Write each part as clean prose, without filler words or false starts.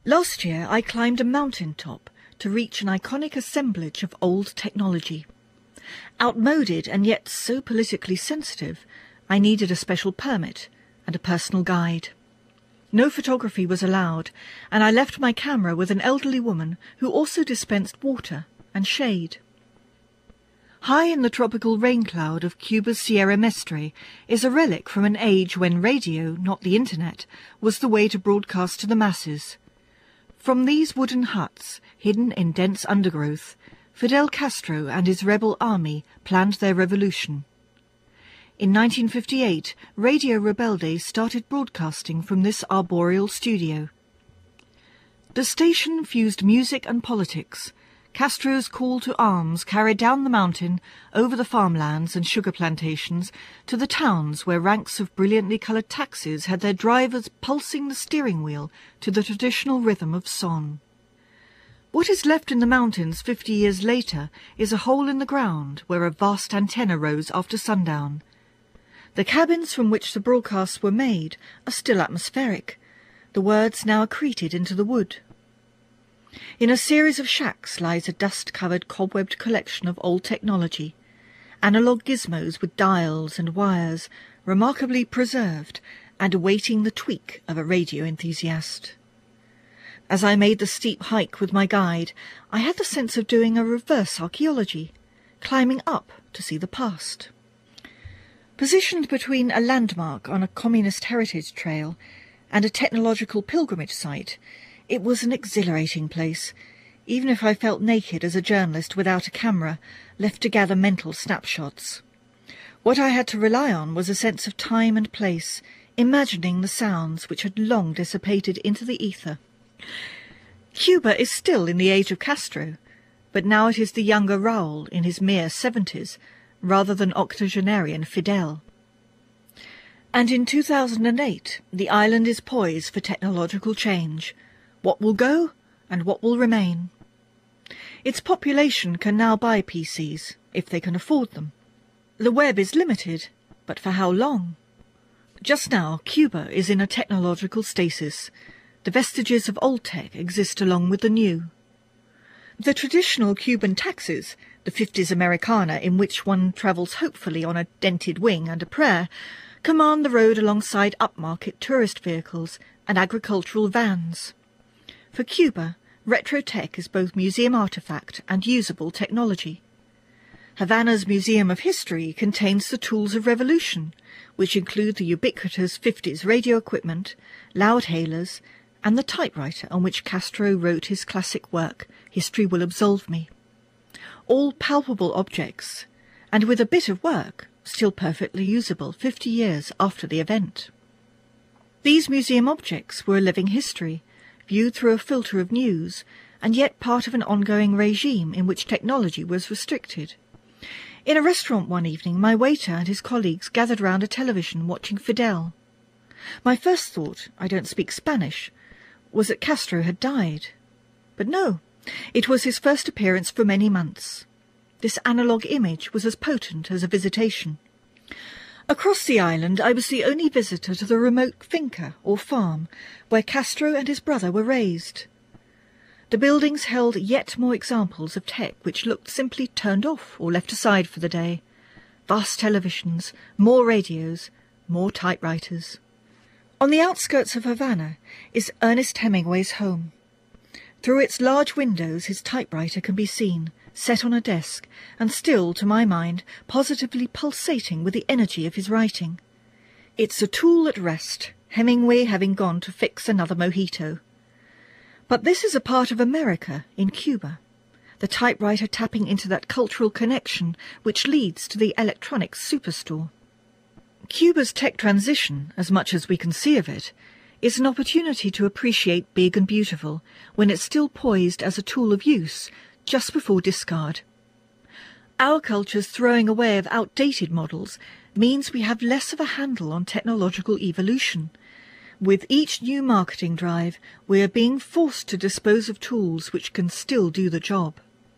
Last year I climbed a mountain top to reach an iconic assemblage of old technology. Outmoded and yet so politically sensitive, I needed a special permit and a personal guide. No photography was allowed, and I left my camera with an elderly woman who also dispensed water and shade. High in the tropical rain cloud of Cuba's Sierra Mestre is a relic from an age when radio, not the internet, was the way to broadcast to the masses. From these wooden huts, hidden in dense undergrowth, Fidel Castro and his rebel army planned their revolution. In 1958, Radio Rebelde started broadcasting from this arboreal studio. The station fused music and politics. Castro's call to arms carried down the mountain, over the farmlands and sugar plantations, to the towns where ranks of brilliantly coloured taxis had their drivers pulsing the steering wheel to the traditional rhythm of son. What is left in the mountains 50 years later is a hole in the ground where a vast antenna rose after sundown. The cabins from which the broadcasts were made are still atmospheric, the words now accreted into the wood. In a series of shacks lies a dust-covered, cobwebbed collection of old technology, analogue gizmos with dials and wires, remarkably preserved and awaiting the tweak of a radio enthusiast. As I made the steep hike with my guide, I had the sense of doing a reverse archaeology, climbing up to see the past. Positioned between a landmark on a communist heritage trail and a technological pilgrimage site, it was an exhilarating place, even if I felt naked as a journalist without a camera, left to gather mental snapshots. What I had to rely on was a sense of time and place, imagining the sounds which had long dissipated into the ether. Cuba is still in the age of Castro, but now it is the younger Raúl in his mere 70s, rather than octogenarian Fidel. And in 2008, the island is poised for technological change. What will go and what will remain? Its population can now buy PCs, if they can afford them. The web is limited, but for how long? Just now, Cuba is in a technological stasis. The vestiges of old tech exist along with the new. The traditional Cuban taxis, the 50s Americana in which one travels hopefully on a dented wing and a prayer, command the road alongside upmarket tourist vehicles and agricultural vans. For Cuba, retro tech is both museum artifact and usable technology. Havana's Museum of History contains the tools of revolution, which include the ubiquitous 50s radio equipment, loudhailers, and the typewriter on which Castro wrote his classic work, History Will Absolve Me. All palpable objects, and with a bit of work, still perfectly usable 50 years after the event. These museum objects were a living history, viewed through a filter of news, and yet part of an ongoing regime in which technology was restricted. In a restaurant one evening, my waiter and his colleagues gathered round a television watching Fidel. My first thought, I don't speak Spanish, was that Castro had died. But no, it was his first appearance for many months. This analogue image was as potent as a visitation. Across the island I was the only visitor to the remote finca or farm where Castro and his brother were raised. The buildings held yet more examples of tech which looked simply turned off or left aside for the day. Vast televisions, more radios, more typewriters. On the outskirts of Havana is Ernest Hemingway's home. Through its large windows his typewriter can be seen, set on a desk, and still, to my mind, positively pulsating with the energy of his writing. It's a tool at rest, Hemingway having gone to fix another mojito. But this is a part of America in Cuba, the typewriter tapping into that cultural connection which leads to the electronics superstore. Cuba's tech transition, as much as we can see of it, is an opportunity to appreciate big and beautiful when it's still poised as a tool of use, just before discard. Our culture's throwing away of outdated models means we have less of a handle on technological evolution. With each new marketing drive, we are being forced to dispose of tools which can still do the job.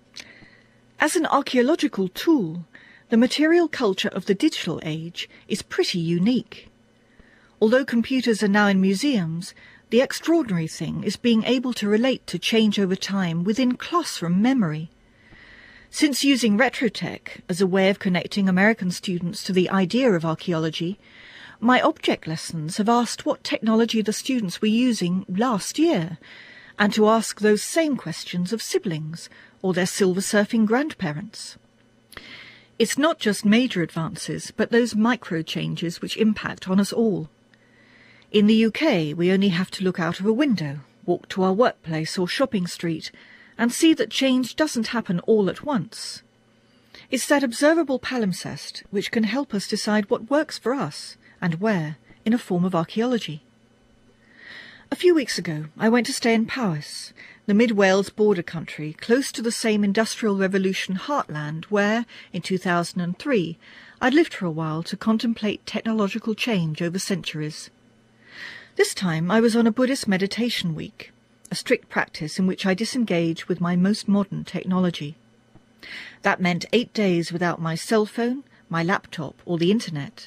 As an archaeological tool, the material culture of the digital age is pretty unique. Although computers are now in museums, The extraordinary thing is being able to relate to change over time within classroom memory. Since using Retrotech as a way of connecting American students to the idea of archaeology, my object lessons have asked what technology the students were using last year, and to ask those same questions of siblings or their silver surfing grandparents. It's not just major advances, but those micro changes which impact on us all. In the UK, we only have to look out of a window, walk to our workplace or shopping street, and see that change doesn't happen all at once. It's that observable palimpsest which can help us decide what works for us and where in a form of archaeology. A few weeks ago, I went to stay in Powys, the mid-Wales border country, close to the same Industrial Revolution heartland where, in 2003, I'd lived for a while to contemplate technological change over centuries. This time I was on a Buddhist meditation week, a strict practice in which I disengage with my most modern technology. That meant 8 days without my cell phone, my laptop, or the internet.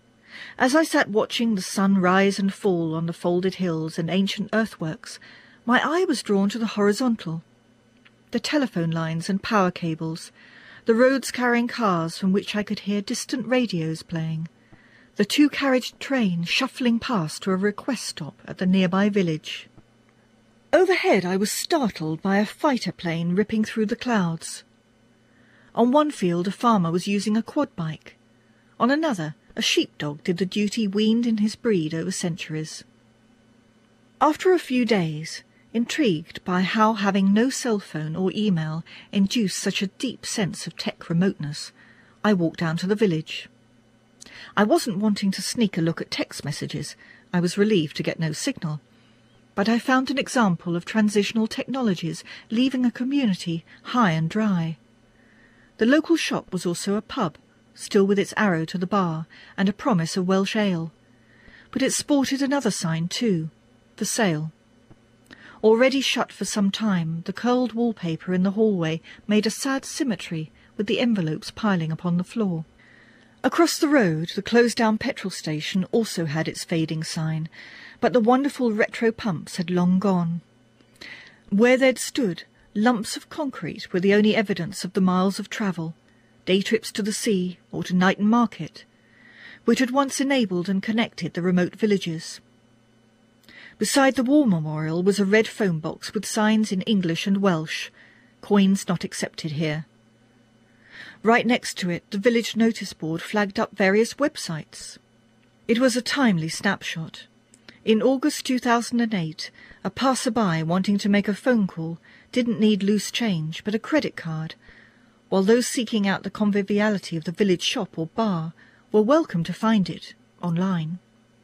As I sat watching the sun rise and fall on the folded hills and ancient earthworks, my eye was drawn to the horizontal. The telephone lines and power cables, the roads carrying cars from which I could hear distant radios playing, the 2-carriage train shuffling past to a request stop at the nearby village. Overhead I was startled by a fighter plane ripping through the clouds. On one field a farmer was using a quad bike. On another, a sheepdog did the duty weaned in his breed over centuries. After a few days, intrigued by how having no cell phone or email induced such a deep sense of tech remoteness, I walked down to the village. I wasn't wanting to sneak a look at text messages. I was relieved to get no signal. But I found an example of transitional technologies leaving a community high and dry. The local shop was also a pub, still with its arrow to the bar and a promise of Welsh ale. But it sported another sign too, for sale. Already shut for some time, the curled wallpaper in the hallway made a sad symmetry with the envelopes piling upon the floor. Across the road, the closed-down petrol station also had its fading sign, but the wonderful retro pumps had long gone. Where they'd stood, lumps of concrete were the only evidence of the miles of travel, day trips to the sea or to Knighton Market, which had once enabled and connected the remote villages. Beside the war memorial was a red phone box with signs in English and Welsh, coins not accepted here. Right next to it, the village notice board flagged up various websites. It was a timely snapshot. In August 2008, a passer-by wanting to make a phone call didn't need loose change but a credit card, while those seeking out the conviviality of the village shop or bar were welcome to find it online.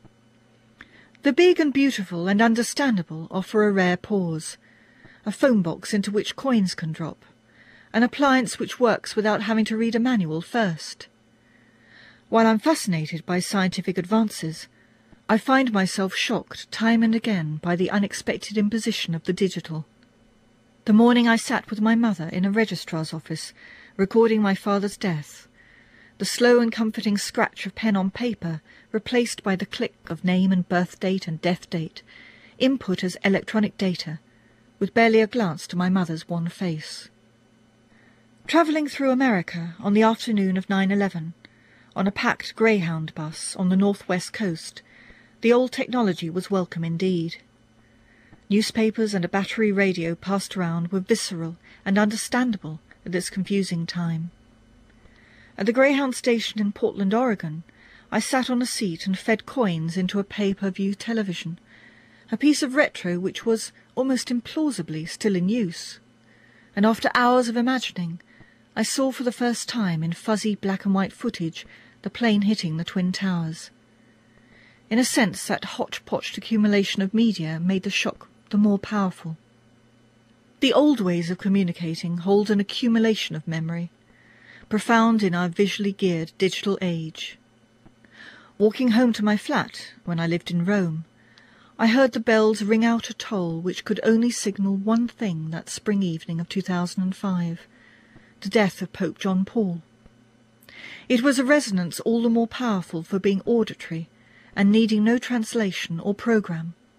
The big and beautiful and understandable offer a rare pause, a phone box into which coins can drop, an appliance which works without having to read a manual first. While I'm fascinated by scientific advances, I find myself shocked time and again by the unexpected imposition of the digital. The morning I sat with my mother in a registrar's office, recording my father's death, the slow and comforting scratch of pen on paper replaced by the click of name and birth date and death date, input as electronic data, with barely a glance to my mother's wan face. Travelling through America on the afternoon of 9/11, on a packed Greyhound bus on the northwest coast, the old technology was welcome indeed. Newspapers and a battery radio passed around were visceral and understandable at this confusing time. At the Greyhound station in Portland, Oregon, I sat on a seat and fed coins into a pay-per-view television, a piece of retro which was, almost implausibly, still in use. And after hours of imagining, I saw for the first time in fuzzy black-and-white footage the plane hitting the Twin Towers. In a sense, that hodgepodge accumulation of media made the shock the more powerful. The old ways of communicating hold an accumulation of memory, profound in our visually geared digital age. Walking home to my flat, when I lived in Rome, I heard the bells ring out a toll which could only signal one thing that spring evening of 2005, the death of Pope John Paul. It was a resonance all the more powerful for being auditory and needing no translation or programme.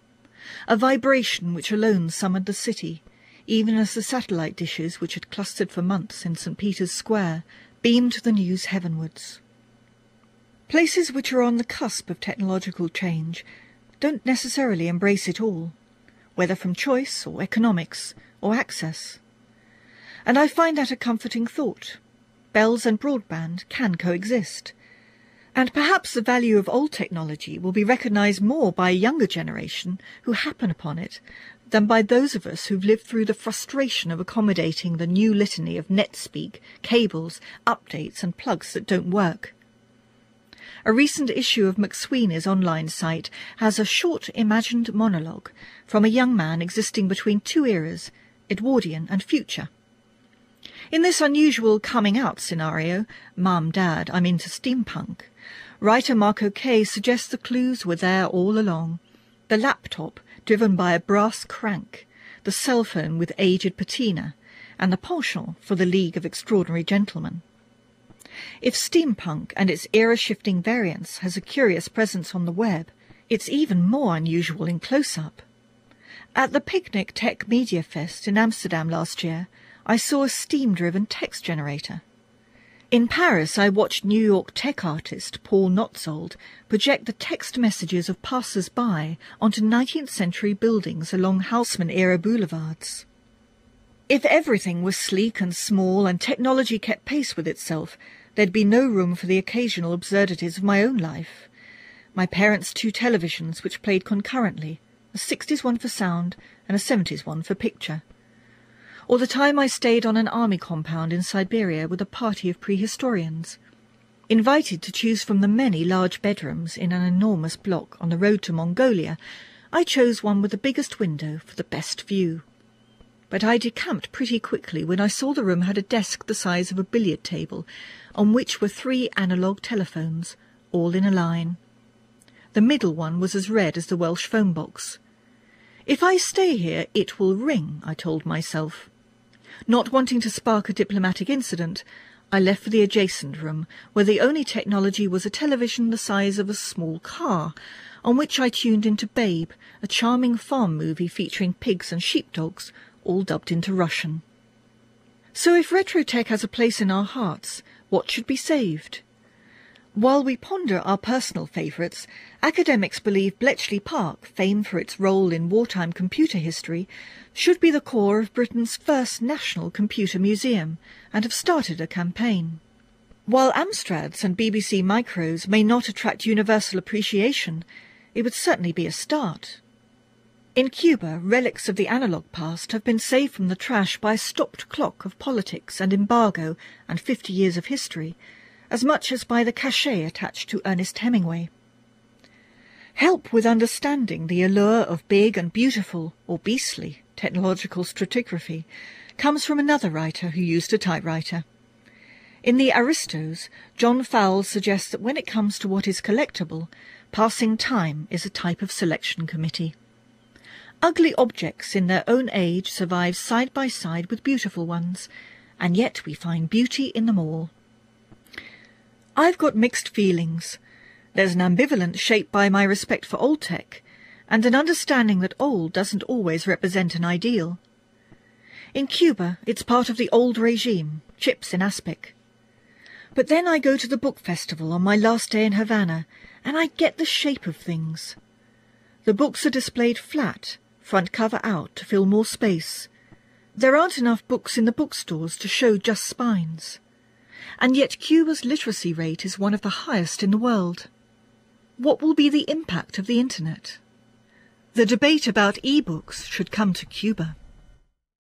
a vibration which alone summoned the city, even as the satellite dishes which had clustered for months in St. Peter's Square beamed the news heavenwards. Places which are on the cusp of technological change don't necessarily embrace it all, whether from choice or economics or access. And I find that a comforting thought. Bells and broadband can coexist. And perhaps the value of old technology will be recognised more by a younger generation who happen upon it than by those of us who've lived through the frustration of accommodating the new litany of net-speak, cables, updates and plugs that don't work. A recent issue of McSweeney's online site has a short imagined monologue from a young man existing between two eras, Edwardian and future. In this unusual coming-out scenario, Mum, Dad, I'm into steampunk, writer Marco Kay suggests the clues were there all along. The laptop, driven by a brass crank, the cell phone with aged patina, and the penchant for the League of Extraordinary Gentlemen. If steampunk and its era-shifting variants has a curious presence on the web, it's even more unusual in close-up. At the Picnic Tech Media Fest in Amsterdam last year, I saw a steam-driven text generator. In Paris, I watched New York tech artist Paul Notzold project the text messages of passers-by onto 19th-century buildings along Haussmann-era boulevards. If everything was sleek and small and technology kept pace with itself, there'd be no room for the occasional absurdities of my own life. My parents' two televisions which played concurrently, a 60s one for sound and a 70s one for picture. Or the time I stayed on an army compound in Siberia with a party of prehistorians. Invited to choose from the many large bedrooms in an enormous block on the road to Mongolia, I chose one with the biggest window for the best view. But I decamped pretty quickly when I saw the room had a desk the size of a billiard table, on which were 3 analogue telephones, all in a line. The middle one was as red as the Welsh phone box. If I stay here, it will ring, I told myself. Not wanting to spark a diplomatic incident, I left for the adjacent room, where the only technology was a television the size of a small car, on which I tuned into Babe, a charming farm movie featuring pigs and sheepdogs, all dubbed into Russian. So if retrotech has a place in our hearts, what should be saved? While we ponder our personal favourites, academics believe Bletchley Park, famed for its role in wartime computer history, should be the core of Britain's first national computer museum, and have started a campaign. While Amstrads and BBC Micros may not attract universal appreciation, it would certainly be a start. In Cuba, relics of the analogue past have been saved from the trash by a stopped clock of politics and embargo and 50 years of history, as much as by the cachet attached to Ernest Hemingway. Help with understanding the allure of big and beautiful, or beastly, technological stratigraphy comes from another writer who used a typewriter. In the Aristos, John Fowles suggests that when it comes to what is collectible, passing time is a type of selection committee. Ugly objects in their own age survive side by side with beautiful ones, and yet we find beauty in them all. I've got mixed feelings. There's an ambivalence shaped by my respect for old tech, and an understanding that old doesn't always represent an ideal. In Cuba, it's part of the old regime, chips in aspic. But then I go to the book festival on my last day in Havana, and I get the shape of things. The books are displayed flat, front cover out, to fill more space. There aren't enough books in the bookstores to show just spines. And yet Cuba's literacy rate is one of the highest in the world. What will be the impact of the internet? The debate about e-books should come to Cuba.